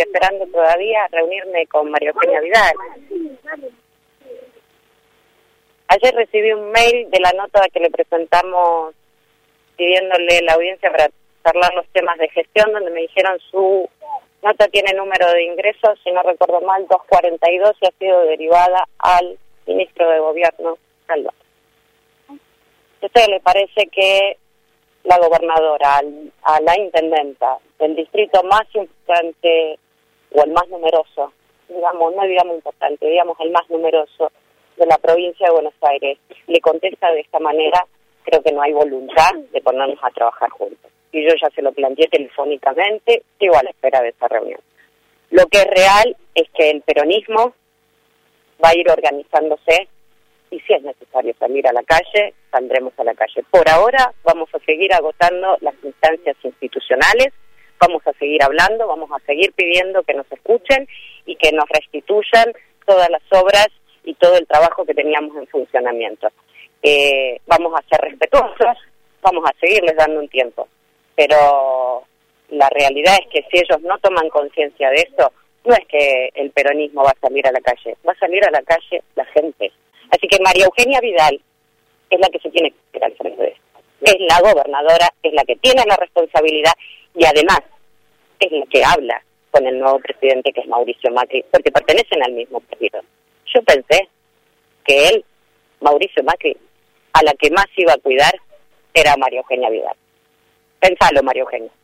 esperando todavía reunirme con María Eugenia Vidal. Ayer recibí un mail de la nota que le presentamos pidiéndole la audiencia para charlar los temas de gestión, donde me dijeron su nota tiene número de ingresos, si no recuerdo mal, 242, y ha sido derivada al ministro de Gobierno, Salvador. ¿A usted le parece que la gobernadora, a la intendenta del distrito más importante, o el más numeroso, digamos, no digamos importante, digamos el más numeroso de la provincia de Buenos Aires, le contesta de esta manera? Creo que no hay voluntad de ponernos a trabajar juntos. Y yo ya se lo planteé telefónicamente, sigo a la espera de esa reunión. Lo que es real es que el peronismo va a ir organizándose, y si es necesario salir a la calle, saldremos a la calle. Por ahora vamos a seguir agotando las instancias institucionales, vamos a seguir hablando, vamos a seguir pidiendo que nos escuchen y que nos restituyan todas las obras y todo el trabajo que teníamos en funcionamiento. Vamos a ser respetuosos, vamos a seguirles dando un tiempo, pero la realidad es que si ellos no toman conciencia de esto, no es que el peronismo va a salir a la calle, va a salir a la calle la gente. Así que María Eugenia Vidal es la que se tiene que quedar al frente de esto. Es la gobernadora, es la que tiene la responsabilidad y además es la que habla con el nuevo presidente, que es Mauricio Macri, porque pertenecen al mismo partido. Yo pensé que él, Mauricio Macri, a la que más iba a cuidar era María Eugenia Vidal. Pensalo, María Eugenia.